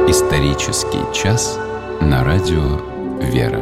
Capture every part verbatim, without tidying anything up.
Исторический час на радио «Вера».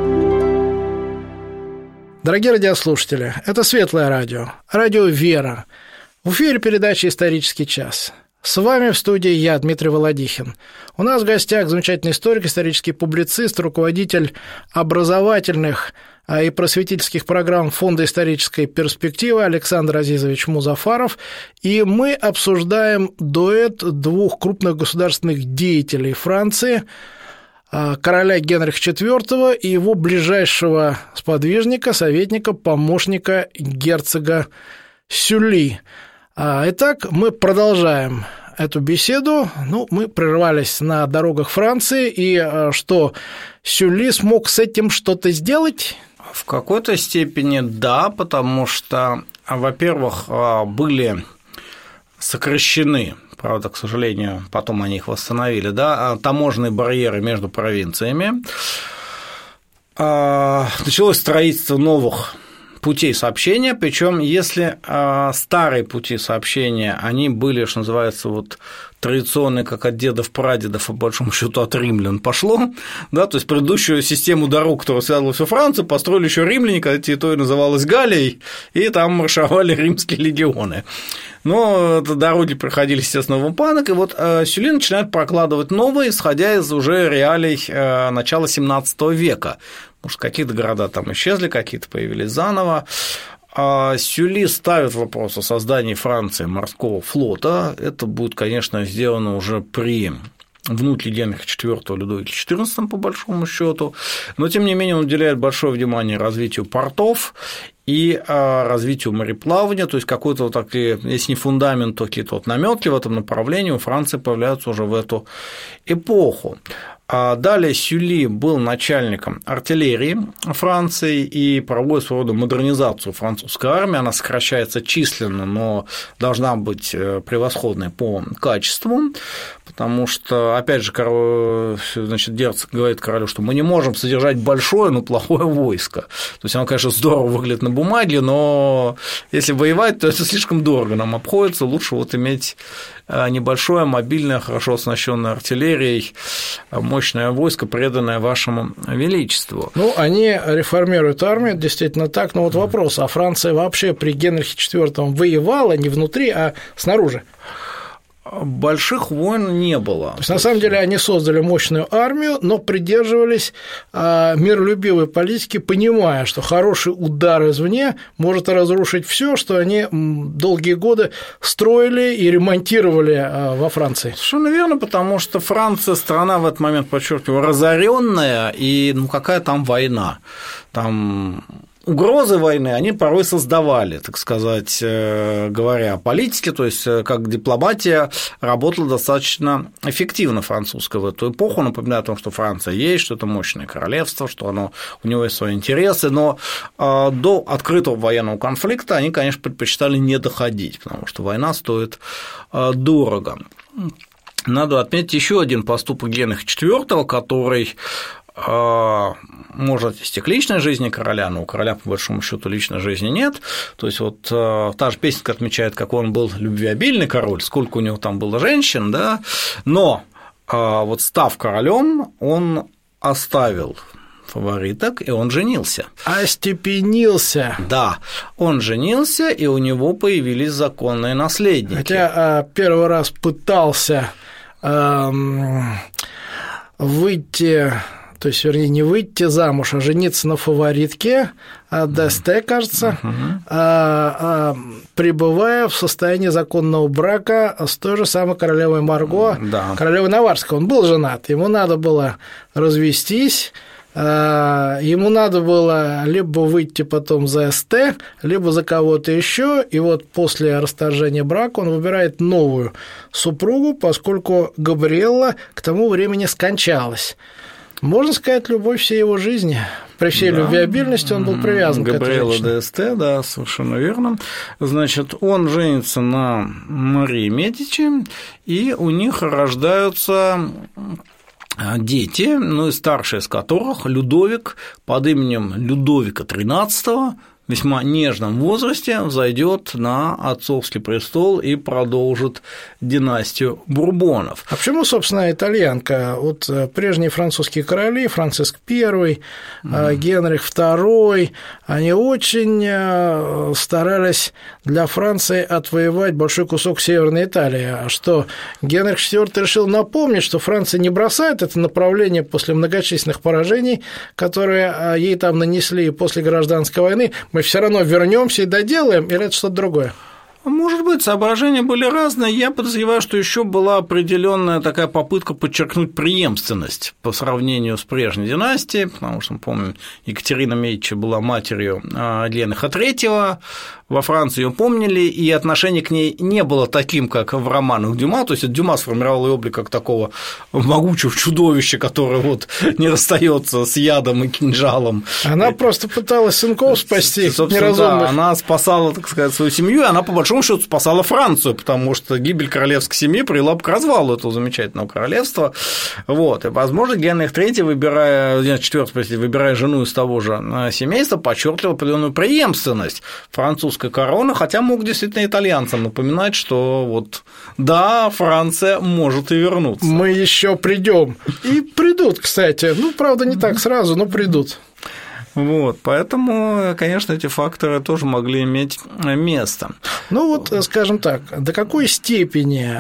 Дорогие радиослушатели, это Светлое радио, радио «Вера». В эфире передача «Исторический час». С вами в студии я, Дмитрий Володихин. У нас в гостях замечательный историк, исторический публицист, руководитель образовательных и просветительских программ Фонда исторической перспективы Александр Азизович Музафаров. И мы обсуждаем дуэт двух крупных государственных деятелей Франции, короля Генриха четвёртого и его ближайшего сподвижника, советника, помощника герцога Сюлли. Итак, мы продолжаем эту беседу. Ну, мы прервались на дорогах Франции, и что, Сюлли смог с этим что-то сделать? В какой-то степени да, потому что, во-первых, были сокращены, правда, к сожалению, потом они их восстановили, да, таможенные барьеры между провинциями, началось строительство новых путей сообщения, причем если э, старые пути сообщения, они были, что называется, вот традиционные, как от дедов, прадедов, по большому счету от римлян пошло, да, то есть предыдущую систему дорог, которая связывала всю Францию, построили еще римляне, когда территория называлась Галлией, и там маршировали римские легионы. Но дороги проходили, естественно, в упадок, и вот Сюлли начинает прокладывать новые, исходя из уже реалий начала семнадцатого века. Может, какие-то города там исчезли, какие-то появились заново. Сюлли ставит вопрос о создании Франции морского флота. Это будет, конечно, сделано уже при внуке Генриха четвёртого, Людовике четырнадцатом, по большому счету, но, тем не менее, он уделяет большое внимание развитию портов и развитию мореплавания, то есть какой-то вот такой, если не фундамент, то какие-то вот намётки в этом направлении у Франции появляются уже в эту эпоху. Далее Сюлли был начальником артиллерии Франции и проводит своего рода модернизацию французской армии. Она сокращается численно, но должна быть превосходной по качеству, потому что, опять же, король, значит, герцог говорит королю, что мы не можем содержать большое, но плохое войско. То есть оно, конечно, здорово выглядит на бумаге, но если воевать, то это слишком дорого нам обходится, лучше вот иметь небольшое, мобильное, хорошо оснащенное артиллерией, мощное войско, преданное вашему величеству. Ну, они реформируют армию, действительно так, но вот вопрос, а Франция вообще при Генрихе четвёртом воевала не внутри, а снаружи? Больших войн не было. То есть, на самом деле, они создали мощную армию, но придерживались миролюбивой политики, понимая, что хороший удар извне может разрушить все, что они долгие годы строили и ремонтировали во Франции. Совершенно верно, потому что Франция страна в этот момент, подчеркиваю, разоренная, и ну какая там война? Там угрозы войны они порой создавали, так сказать, говоря о политике, то есть как дипломатия работала достаточно эффективно французская в эту эпоху, напоминаю о том, что Франция есть, что это мощное королевство, что оно, у него есть свои интересы, но до открытого военного конфликта они, конечно, предпочитали не доходить, потому что война стоит дорого. Надо отметить еще один поступок Генриха четвёртого, который может отнести к личной жизни короля, но у короля, по большому счету, личной жизни нет. То есть, вот та же песенка отмечает, как он был любвеобильный король, сколько у него там было женщин, да, но вот став королем, он оставил фавориток, и он женился. Остепенился. Да, он женился, и у него появились законные наследники. Хотя первый раз пытался эм, выйти. То есть, вернее, не выйти замуж, а жениться на фаворитке Д'Эсте, кажется, uh-huh. а, а, пребывая в состоянии законного брака с той же самой королевой Марго, да. королевой Наварской. Он был женат, ему надо было развестись, а, ему надо было либо выйти потом за Эсте, либо за кого-то еще, и вот после расторжения брака он выбирает новую супругу, поскольку Габриэлла к тому времени скончалась. Можно сказать, любовь всей его жизни. При всей да. любвеобильности он был привязан Габриэлла к этой женщине. Д'Эсте, да, совершенно верно. Значит, он женится на Марии Медичи, и у них рождаются дети, ну и старший из которых Людовик под именем Людовика тринадцатого, весьма нежном возрасте взойдет на отцовский престол и продолжит династию Бурбонов. А почему, собственно, итальянка? Вот прежние французские короли, Франциск I, mm. Генрих второй, они очень старались для Франции отвоевать большой кусок Северной Италии. А что, Генрих четвёртый решил напомнить, что Франция не бросает это направление после многочисленных поражений, которые ей там нанесли после гражданской войны, мы все равно вернемся и доделаем, или это что-то другое? Может быть, соображения были разные. Я подозреваю, что еще была определенная такая попытка подчеркнуть преемственность по сравнению с прежней династией, потому что, мы помним, Екатерина Медичи была матерью Генриха третьего, во Франции ее помнили, и отношение к ней не было таким, как в романах Дюма, то есть Дюма сформировал ее облик как такого могучего чудовища, которое вот не расстается с ядом и кинжалом. Она просто пыталась сынков спасти, неразумных. Да, она спасала, так сказать, свою семью, и она, по большому счету, спасала Францию, потому что гибель королевской семьи привела к развалу этого замечательного королевства. Вот. И, возможно, Генрих третий, выбирая, Генрих четвёртый, простите, выбирая жену из того же семейства, подчеркивал определенную преемственность французской короны, хотя мог действительно итальянцам напоминать, что вот да, Франция может и вернуться. Мы еще придем. И придут, кстати. Ну, правда, не так сразу, но придут. Вот, поэтому, конечно, эти факторы тоже могли иметь место. Ну вот, скажем так, до какой степени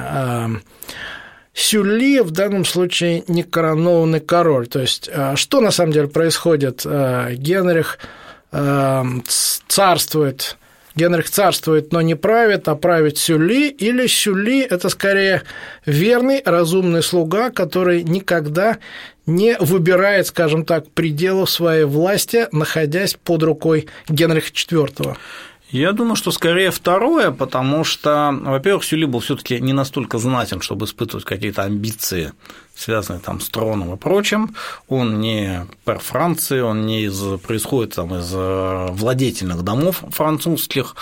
Сюлли в данном случае не коронованный король? То есть, что на самом деле происходит? Генрих царствует, Генрих царствует, но не правит, а правит Сюлли, или Сюлли – это скорее верный, разумный слуга, который никогда не выбирает, скажем так, пределов своей власти, находясь под рукой Генриха четвёртого. Я думаю, что скорее второе, потому что, во-первых, Сюлли был все-таки не настолько знатен, чтобы испытывать какие-то амбиции, связанные там с троном и прочим. Он не пэр Франции, он не из, происходит там, из владетельных домов французских.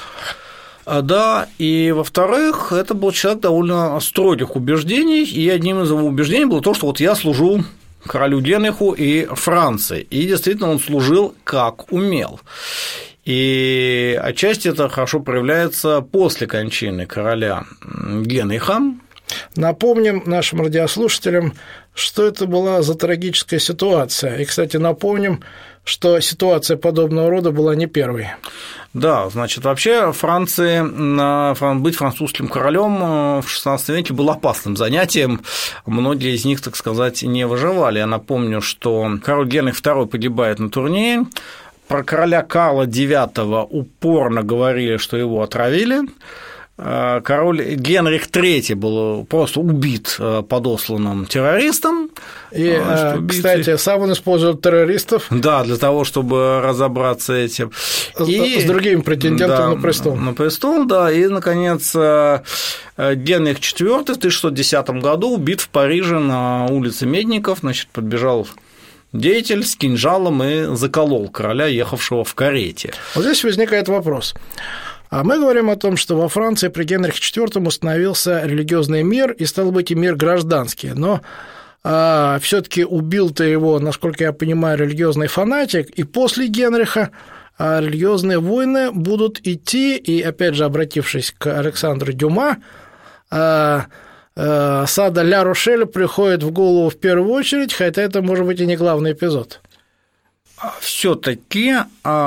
Да, и, во-вторых, это был человек довольно строгих убеждений, и одним из его убеждений было то, что вот я служу королю Генриху и Франции, и действительно он служил как умел. И отчасти это хорошо проявляется после кончины короля Генриха. Напомним нашим радиослушателям, что это была за трагическая ситуация. И, кстати, напомним, что ситуация подобного рода была не первой. Да, значит, вообще Франции, быть французским королем в шестнадцатом веке было опасным занятием. Многие из них, так сказать, не выживали. Я напомню, что король Генрих второй погибает на турнире. Про короля Карла девятого упорно говорили, что его отравили. Король Генрих третий был просто убит подосланным террористом. И, кстати, сам он использовал террористов. Да, для того, чтобы разобраться с этим. И, с другими претендентами да, на престол. На престол, да. И, наконец, Генрих четвёртый в тысяча шестьсот десятом году убит в Париже на улице Медников, значит, подбежал деятель с кинжалом и заколол короля, ехавшего в карете. Вот здесь возникает вопрос. А мы говорим о том, что во Франции при Генрихе четвёртом установился религиозный мир, и, стал быть, и мир гражданский. Но а, все-таки убил-то его, насколько я понимаю, религиозный фанатик, и после Генриха а, религиозные войны будут идти, и, опять же, обратившись к Александру Дюма, а, сада Ля-Рошель приходит в голову в первую очередь, хотя это, может быть, и не главный эпизод. Все-таки,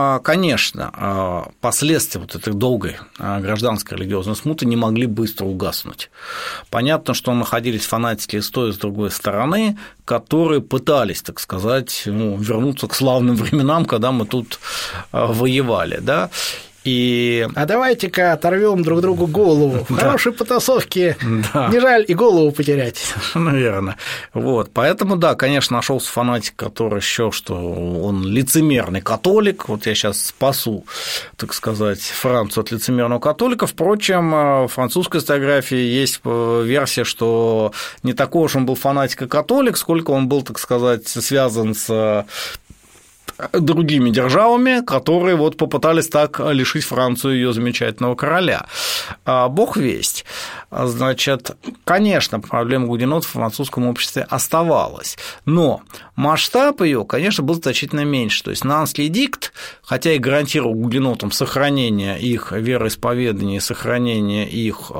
конечно, последствия вот этой долгой гражданской религиозной смуты не могли быстро угаснуть. Понятно, что находились фанатики с той и с другой стороны, которые пытались, так сказать, ну, вернуться к славным временам, когда мы тут воевали, да. И... А давайте-ка оторвем друг другу голову. В хорошей потасовке да. Не жаль и голову потерять. Наверное. Вот. Поэтому, да, конечно, нашелся фанатик, который еще, что он лицемерный католик. Вот я сейчас спасу, так сказать, Францию от лицемерного католика. Впрочем, в французской историографии есть версия, что не такой уж он был фанатик и католик, сколько он был, так сказать, связан с другими державами, которые вот попытались так лишить Францию ее замечательного короля. Бог весть. Значит, конечно, проблема гугенотов в французском обществе оставалась, но масштаб ее, конечно, был значительно меньше. То есть Нанский эдикт, хотя и гарантировал гугенотам сохранение их вероисповедания, сохранение их,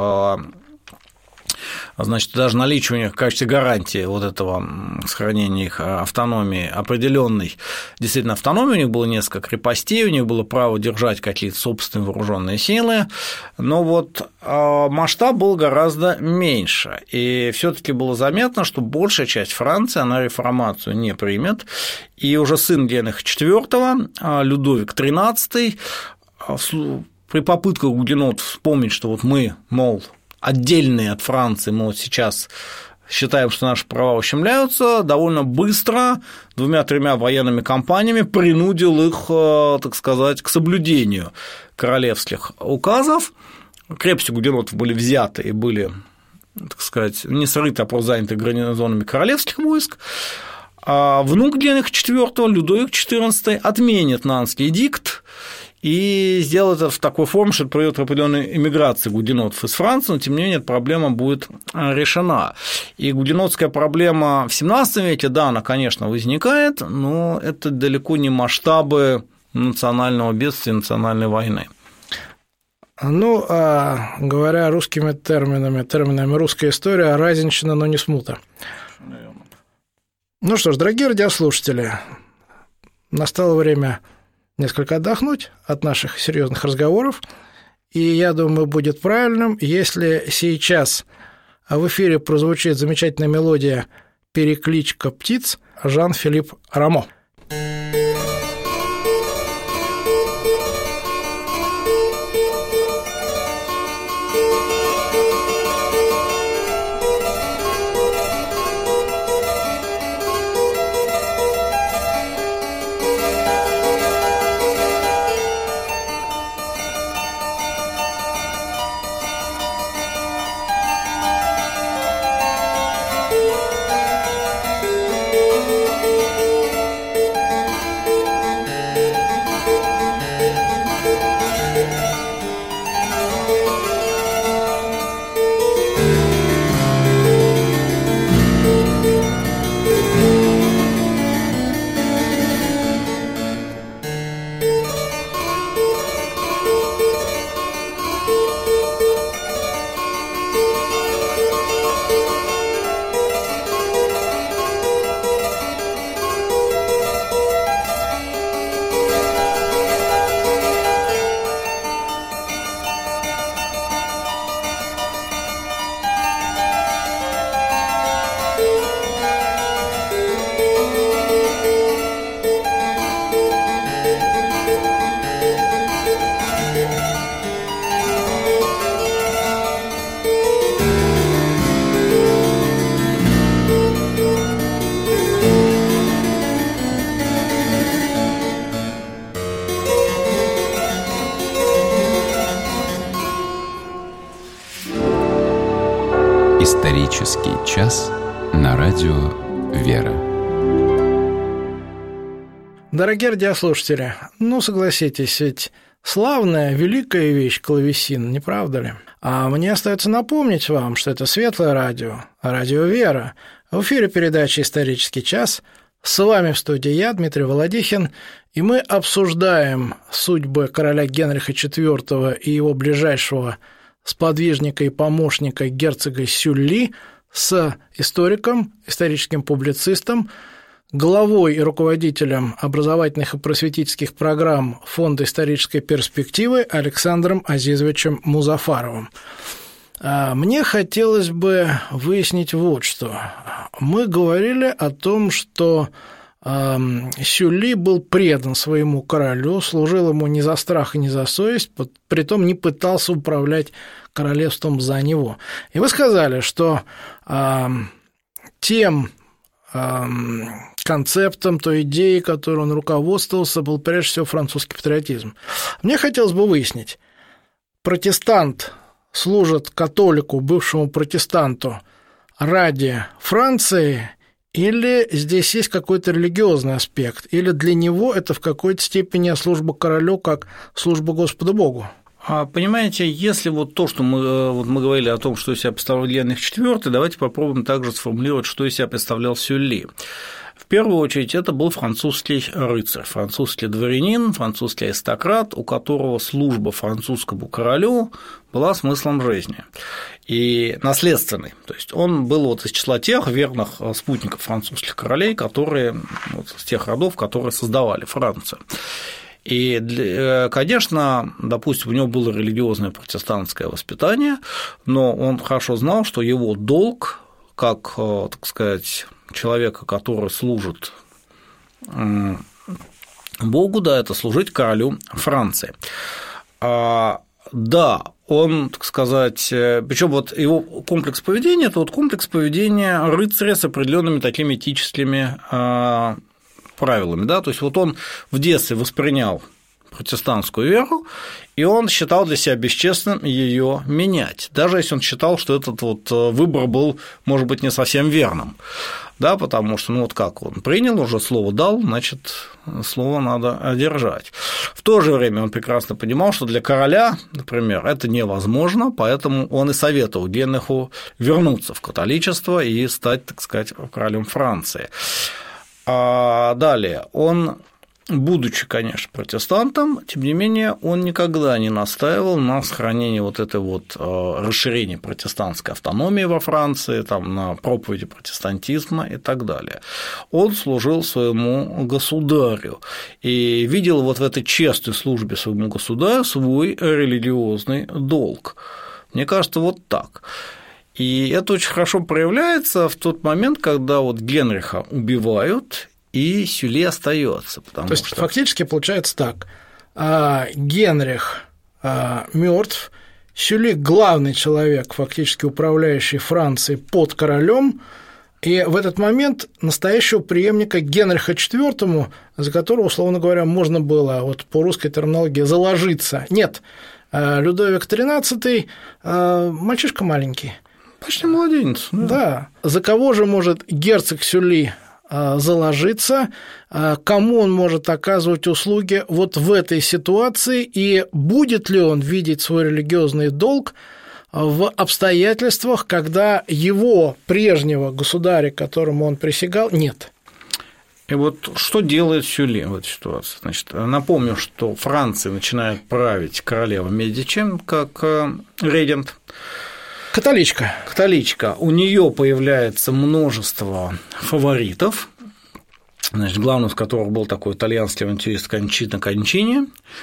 значит, даже наличие у них в качестве гарантии вот этого сохранения их автономии определенной, действительно, автономии, у них было несколько крепостей, у них было право держать какие-то собственные вооруженные силы, но вот масштаб был гораздо меньше, и все-таки было заметно, что большая часть Франции, она реформацию не примет, и уже сын Генриха четвёртого, Людовик тринадцатый, при попытках гугенотов вспомнить, что вот мы, мол, отдельные от Франции, мы вот сейчас считаем, что наши права ущемляются, довольно быстро двумя-тремя военными кампаниями принудил их, так сказать, к соблюдению королевских указов. Крепости гугенотов были взяты и были, так сказать, не срыты, а просто заняты гарнизонами королевских войск. А внук Генриха четвёртого, Людовик четырнадцатый, отменит Нанский эдикт и сделает это в такой форме, что это приведет к определенной эмиграции гугенотов из Франции, но тем не менее эта проблема будет решена. И гугенотская проблема в семнадцатом веке, да, она, конечно, возникает, но это далеко не масштабы национального бедствия, национальной войны. Ну, а говоря русскими терминами, терминами русская история, разинщина, но не смута. Ну что ж, дорогие радиослушатели, настало время несколько отдохнуть от наших серьезных разговоров, и я думаю, будет правильным, если сейчас в эфире прозвучит замечательная мелодия «Перекличка птиц» Жан-Филипп Рамо. Исторический час на радио «Вера». Дорогие радиослушатели, ну, согласитесь, ведь славная, великая вещь клавесин, не правда ли? А мне остается напомнить вам, что это Светлое радио, радио «Вера». В эфире передача «Исторический час». С вами в студии я, Дмитрий Володихин, и мы обсуждаем судьбы короля Генриха четвёртого и его ближайшего сподвижника и помощника герцога Сюлли с историком, историческим публицистом, главой и руководителем образовательных и просветительских программ Фонда исторической перспективы Александром Азизовичем Музафаровым. Мне хотелось бы выяснить вот что. Мы говорили о том, что Сюлли был предан своему королю, служил ему не за страх и не за совесть, притом не пытался управлять королевством за него. И вы сказали, что э, тем э, концептом, той идеей, которой он руководствовался, был прежде всего французский патриотизм. Мне хотелось бы выяснить, протестант служит католику, бывшему протестанту, ради Франции или здесь есть какой-то религиозный аспект, или для него это в какой-то степени служба королю как служба Господу Богу? Понимаете, если вот то, что мы, вот мы говорили о том, что из себя представлял Генрих четвёртый, давайте попробуем также сформулировать, что из себя представлял Сюлли. В первую очередь, это был французский рыцарь, французский дворянин, французский аристократ, у которого служба французскому королю была смыслом жизни и наследственной. То есть он был вот из числа тех верных спутников французских королей, которые вот, из тех родов, которые создавали Францию. И, конечно, допустим, у него было религиозное протестантское воспитание, но он хорошо знал, что его долг, как, так сказать, человека, который служит Богу, да, это служить королю Франции. Да, он, так сказать, причем вот его комплекс поведения – это вот комплекс поведения рыцаря с определенными такими этическими правилами, да, то есть вот он в детстве воспринял протестантскую веру, и он считал для себя бесчестным ее менять, даже если он считал, что этот вот выбор был, может быть, не совсем верным, да, потому что, ну вот как, он принял уже слово дал, значит, слово надо одержать. В то же время он прекрасно понимал, что для короля, например, это невозможно, поэтому он и советовал Генриху вернуться в католичество и стать, так сказать, королем Франции. А далее, он, будучи, конечно, протестантом, тем не менее, он никогда не настаивал на сохранении вот этой вот расширения протестантской автономии во Франции, там, на проповеди протестантизма и так далее. Он служил своему государю и видел вот в этой честной службе своему государю свой религиозный долг. Мне кажется, вот так. И это очень хорошо проявляется в тот момент, когда вот Генриха убивают, и Сюлли остается. То есть что... фактически получается так: Генрих мертв, Сюлли главный человек, фактически управляющий Францией под королем, и в этот момент настоящего преемника Генриха четвёртому, за которого, условно говоря, можно было вот по русской терминологии заложиться, нет. Людовик тринадцатый мальчишка маленький. Почти младенец. Да. да. За кого же может герцог Сюлли заложиться, кому он может оказывать услуги вот в этой ситуации, и будет ли он видеть свой религиозный долг в обстоятельствах, когда его прежнего государя, которому он присягал, нет. И вот что делает Сюлли в этой ситуации? Значит, напомню, что Францией начинает править королева Медичи как регент. Католичка. Католичка. У нее появляется множество фаворитов, значит, главным из которых был такой итальянский авантюрист Кончита Кончини.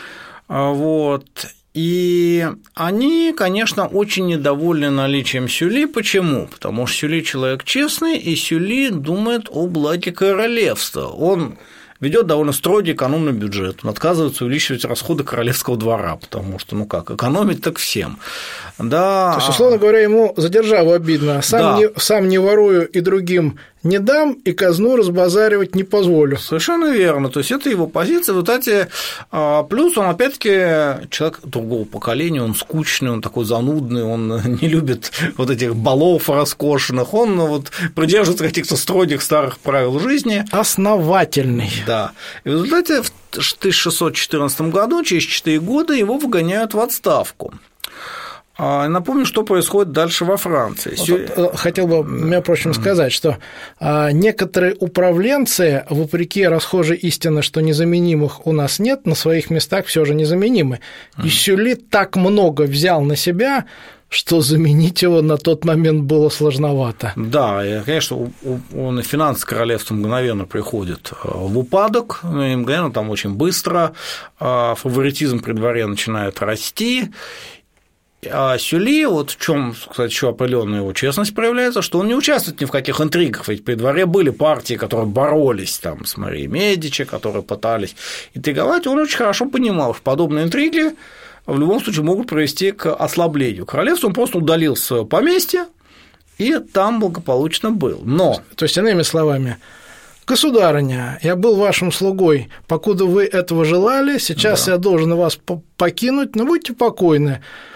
Вот. И они, конечно, очень недовольны наличием Сюлли. Почему? Потому что Сюлли человек честный, и Сюлли думает о благе королевства. Он ведет довольно строгий экономный бюджет, он отказывается увеличивать расходы королевского двора, потому что, ну как, экономить так всем. Да. То есть, условно говоря, ему за державу обидно, сам, да. не, сам не ворую и другим не дам, и казну разбазаривать не позволю. Совершенно верно. То есть это его позиция. Вот эти... Плюс он, опять-таки, человек другого поколения, он скучный, он такой занудный, он не любит вот этих балов роскошных, он вот придерживается каких-то строгих старых правил жизни. Основательный. Да. И в результате в тысяча шестьсот четырнадцатом году, через четыре года, его выгоняют в отставку. Напомню, что происходит дальше во Франции. Вот, хотел бы, между прочим, сказать, что некоторые управленцы, вопреки расхожей истине, что незаменимых у нас нет, на своих местах все же незаменимы. И Сюлли так много взял на себя, что заменить его на тот момент было сложновато. Да, и, конечно, он и финансы королевства мгновенно приходит в упадок, и мгновенно там очень быстро, фаворитизм при дворе начинает расти. А Сюлли, вот в чем, кстати, еще определенная его честность проявляется, что он не участвует ни в каких интригах, ведь при дворе были партии, которые боролись там с Марией Медичи, которые пытались интриговать, он очень хорошо понимал, что подобные интриги в любом случае могут привести к ослаблению королевства, он просто удалил свое поместье и там благополучно был. Но... То есть, иными словами, государыня, я был вашим слугой, покуда вы этого желали, сейчас да. я должен вас покинуть, но будьте покойны.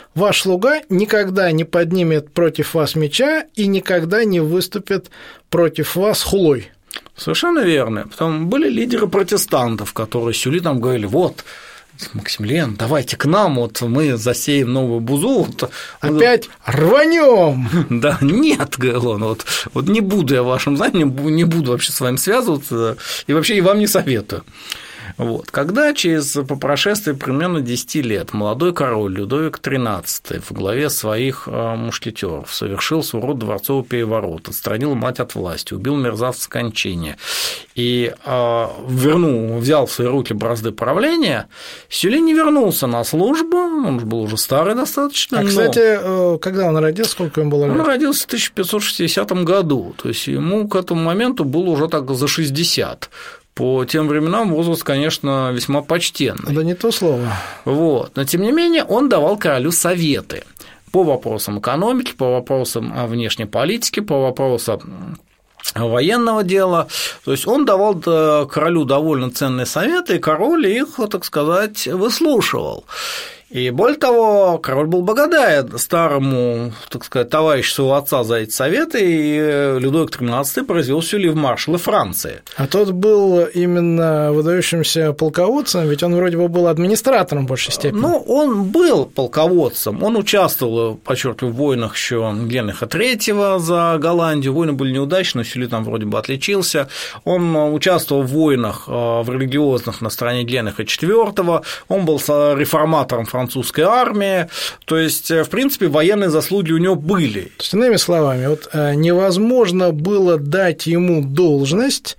ваш слуга никогда не поднимет против вас меча и никогда не выступит против вас хулой. Совершенно верно. Потом были лидеры протестантов, которые Сюли там говорили: вот, Максимилиан, давайте к нам, вот мы засеем новую бузу. Вот, опять рванем. Да, нет, говорил он, вот, вот не буду я вашим знанием, не буду вообще с вами связываться, и вообще и вам не советую. Вот. Когда через, по прошествии примерно десяти лет молодой король Людовик тринадцатый в главе своих мушкетеров совершил своего рода дворцовый переворот, отстранил мать от власти, убил мерзавца Кончини и вернул, взял в свои руки бразды правления, Сюли не вернулся на службу, он был уже старый достаточно. А, но... кстати, когда он родился, сколько ему было лет? Он родился в тысяча пятьсот шестидесятом году, то есть ему к этому моменту было уже так за шестьдесят. По тем временам возраст, конечно, весьма почтенный. Да не то слово. Вот. Но, тем не менее, он давал королю советы по вопросам экономики, по вопросам внешней политики, по вопросам военного дела. То есть он давал королю довольно ценные советы, и король их, так сказать, выслушивал. И более того, король был благодарен старому, так сказать, товарищу своего отца за эти советы, и Людовик тринадцатый произвел Сюли в маршалы Франции. А тот был именно выдающимся полководцем, ведь он вроде бы был администратором в большей степени. Ну, он был полководцем, он участвовал, подчеркиваю, в войнах еще Генриха третьего за Голландию, войны были неудачные, но Сюли там вроде бы отличился, он участвовал в войнах в религиозных на стороне Генриха четвёртого, он был реформатором французской армии, то есть, в принципе, военные заслуги у него были. То есть, иными словами, вот невозможно было дать ему должность,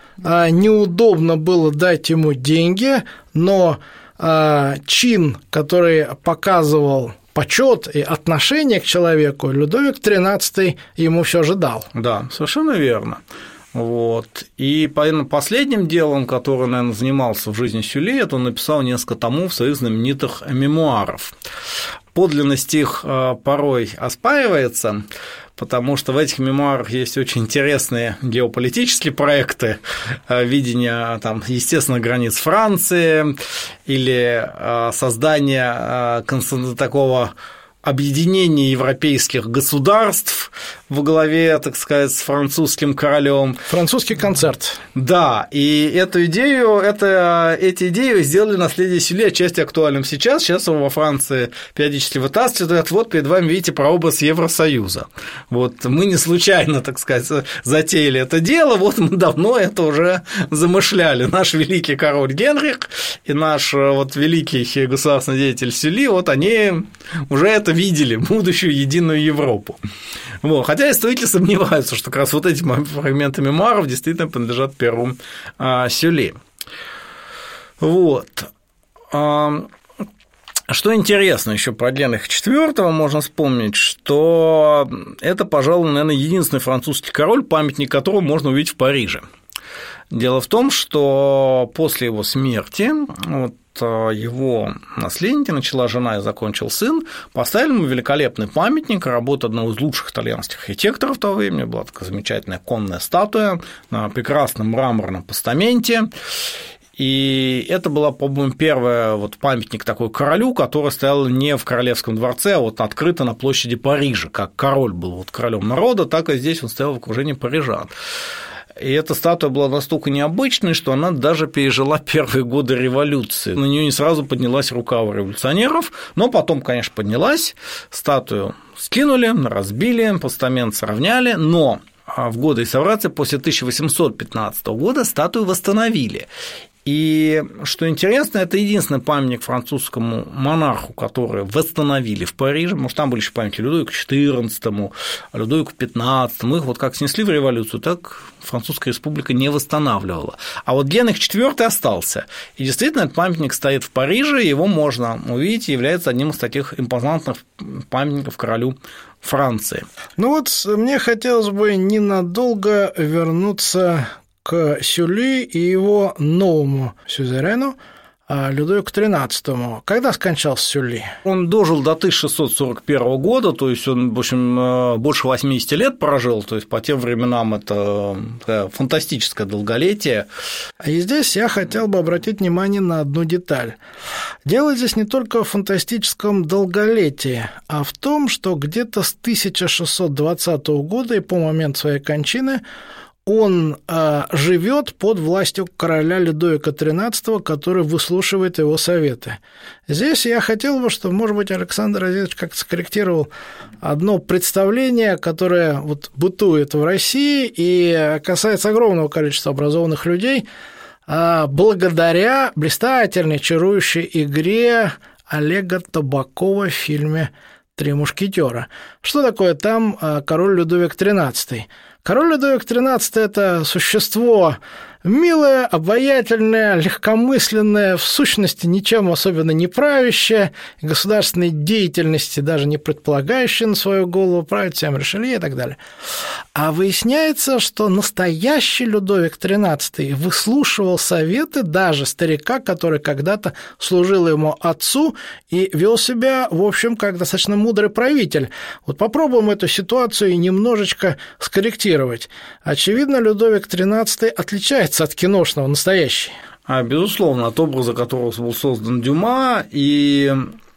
неудобно было дать ему деньги, но чин, который показывал почет и отношение к человеку, Людовик тринадцатый ему все же дал. Да, совершенно верно. Вот. И последним делом, которым, наверное, занимался в жизни Сюли, это он написал несколько томов своих знаменитых мемуаров. Подлинность их порой оспаривается, потому что в этих мемуарах есть очень интересные геополитические проекты, видение, там, естественно, границ Франции или создание такого объединение европейских государств во главе, так сказать, с французским королем. Французский концерт. Да, и эту идею, это, эти идеи сделали наследие Сюли отчасти актуальным сейчас. Сейчас его во Франции периодически вытаскивают. Вот перед вами видите прообраз Евросоюза. Вот мы не случайно, так сказать, затеяли это дело, вот мы давно это уже замышляли. Наш великий король Генрих и наш вот великий государственный деятель Сюли, вот они уже это видели, будущую единую Европу. Вот. Хотя историки сомневаются, что как раз вот эти фрагменты мемуаров действительно принадлежат первому а, Сюли. Вот. А, что интересно еще про Генриха четвёртого, можно вспомнить, что это, пожалуй, наверное, единственный французский король, памятник которого можно увидеть в Париже. Дело в том, что после его смерти вот, его наследники, начала жена и закончил сын, поставили ему великолепный памятник, работа одного из лучших итальянских архитекторов того времени, была такая замечательная конная статуя на прекрасном мраморном постаменте. И это была, по-моему, первый вот памятник такой королю, который стоял не в королевском дворце, а вот открыто на площади Парижа, как король был вот королем народа, так и здесь он стоял в окружении парижан. И эта статуя была настолько необычной, что она даже пережила первые годы революции. На нее не сразу поднялась рука у революционеров, но потом, конечно, поднялась, статую скинули, разбили, постамент сравняли, но в годы реставрации после тысяча восемьсот пятнадцатого года статую восстановили. И, что интересно, это единственный памятник французскому монарху, который восстановили в Париже, потому что там были еще памятники Людовику четырнадцатому, Людовику пятнадцатому, их вот как снесли в революцию, так Французская республика не восстанавливала. А вот Генрих четвёртый остался, и действительно этот памятник стоит в Париже, его можно увидеть, и является одним из таких импозантных памятников королю Франции. Ну вот мне хотелось бы ненадолго вернуться к Сюли и его новому сюзерену Людовику тринадцатому. Когда скончался Сюлли? Он дожил до тысяча шестьсот сорок первого года, то есть он, в общем, больше восьмидесяти лет прожил, то есть по тем временам это фантастическое долголетие. И здесь я хотел бы обратить внимание на одну деталь. Дело здесь не только в фантастическом долголетии, а в том, что где-то с тысяча шестьсот двадцатого года и по моменту своей кончины он э, живет под властью короля Людовика тринадцатого, который выслушивает его советы. Здесь я хотел бы, чтобы, может быть, Александр Азизович как-то скорректировал одно представление, которое вот бытует в России и касается огромного количества образованных людей, э, благодаря блистательной, чарующей игре Олега Табакова в фильме «Три мушкетера». Что такое там король Людовик тринадцатый? Король Людовик тринадцатый – это существо милое, обаятельное, легкомысленное, в сущности ничем особенно не правящее, государственной деятельности даже не предполагающее на свою голову, править всем Ришелье и так далее. А выясняется, что настоящий Людовик тринадцатый выслушивал советы даже старика, который когда-то служил ему отцу и вел себя, в общем, как достаточно мудрый правитель. Вот попробуем эту ситуацию немножечко скорректировать. Очевидно, Людовик тринадцатый отличается от киношного, настоящий. А, безусловно, от образа, которого был создан Дюма, и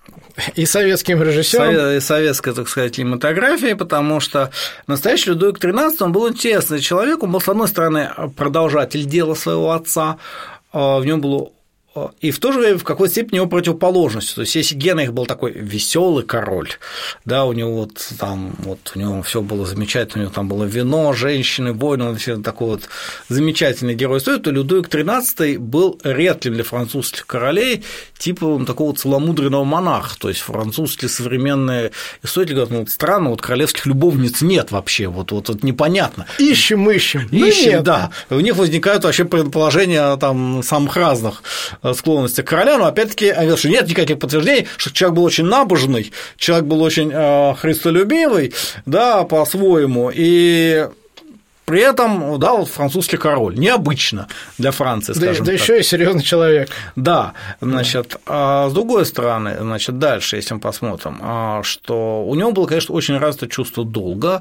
И советским режиссером. И советской, так сказать, кинематографией, потому что настоящий Людовик тринадцатый, он был интересный человек, он был, с одной стороны, продолжатель дела своего отца, в нем было и в то же время в какой-то степени его противоположностью. То есть, если Генрих был такой веселый король, да, у него вот там вот у него все было замечательно, у него там было вино, женщины, войны, он все такой вот замечательный герой истории, то Людовик тринадцатый был редким для французских королей типа такого целомудренного монаха. То есть французские современные историки говорят, ну вот странно, вот королевских любовниц нет вообще, вот, вот, вот непонятно. Ищем, ищем. Ищем, нет. Да. У них возникают вообще предположения там самых разных склонности к короля, но опять-таки они говорят, что нет никаких подтверждений, что человек был очень набожный, человек был очень э, христолюбивый, да, по-своему, и при этом, да, вот французский король, необычно для Франции, скажем да, так. Да еще и серьезный человек. Да, значит, а с другой стороны, значит, дальше, если мы посмотрим, что у него было, конечно, очень развито чувство долга,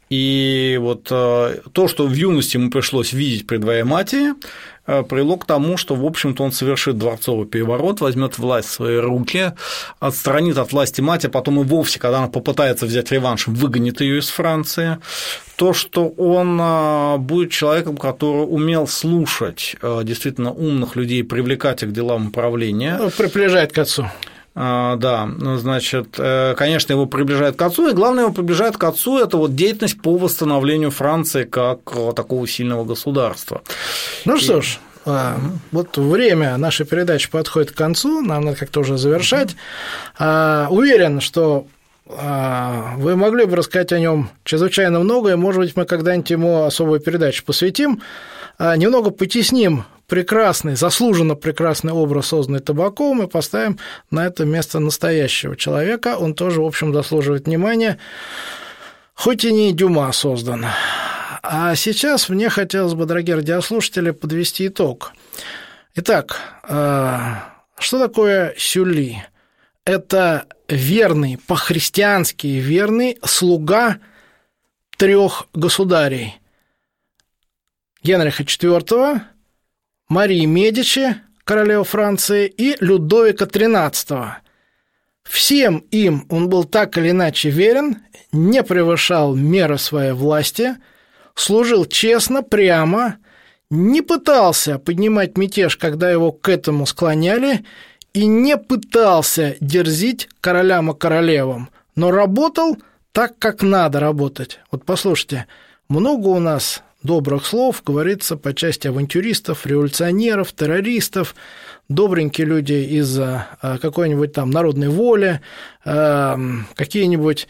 и вот то, что в юности ему пришлось видеть при дворе матери, привело к тому, что, в общем-то, он совершит дворцовый переворот, возьмет власть в свои руки, отстранит от власти мать, а потом и вовсе, когда она попытается взять реванш, выгонит ее из Франции. То, что он будет человеком, который умел слушать действительно умных людей, привлекать их к делам управления. Ну, приближает к отцу. Да, значит, конечно, его приближает к отцу, и главное, его приближает к отцу – это вот деятельность по восстановлению Франции как такого сильного государства. Ну и... что ж, вот время нашей передачи подходит к концу, нам надо как-то уже завершать. Уверен, что вы могли бы рассказать о нем чрезвычайно много, и, может быть, мы когда-нибудь ему особую передачу посвятим, немного потесним прекрасный, заслуженно прекрасный образ, созданный Табаковым, и поставим на это место настоящего человека. Он тоже, в общем, заслуживает внимания, хоть и не Дюма создан. А сейчас мне хотелось бы, дорогие радиослушатели, подвести итог. Итак, что такое Сюлли? Это верный, по-христиански верный слуга трех государей: Генриха четвёртого, Марии Медичи, королевы Франции, и Людовика тринадцатого. Всем им он был так или иначе верен, не превышал меры своей власти, служил честно, прямо, не пытался поднимать мятеж, когда его к этому склоняли, и не пытался дерзить королям и королевам, но работал так, как надо работать. Вот послушайте, много у нас добрых слов говорится по части авантюристов, революционеров, террористов, добренькие люди из какой-нибудь там народной воли, какие-нибудь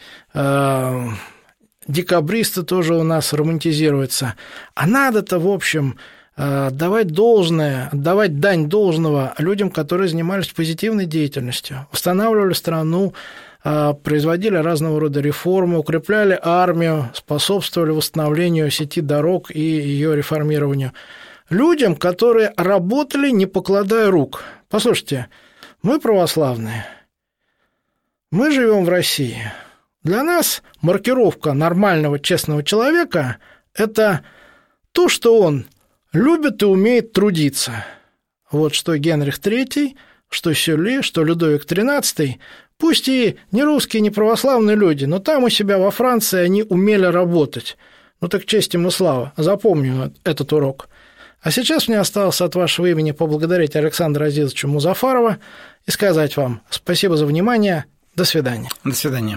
декабристы тоже у нас романтизируются. А надо-то, в общем, давать должное, отдавать дань должного людям, которые занимались позитивной деятельностью, восстанавливали страну, производили разного рода реформы, укрепляли армию, способствовали восстановлению сети дорог и ее реформированию. Людям, которые работали, не покладая рук, Послушайте, мы православные. Мы живем в России. Для нас маркировка нормального, честного человека – это то, что он любит и умеет трудиться. Вот что Генрих третий, что Сюлли, что Людовик тринадцатый, пусть и не русские, не православные люди, но там у себя во Франции они умели работать. Ну так честь им и слава, запомню этот урок. А сейчас мне осталось от вашего имени поблагодарить Александра Азизовича Музафарова и сказать вам спасибо за внимание, до свидания. До свидания.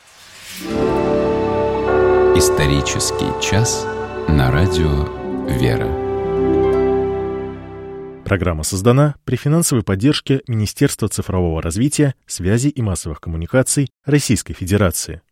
Исторический час на радио «Вера». Программа создана при финансовой поддержке Министерства цифрового развития, связи и массовых коммуникаций Российской Федерации.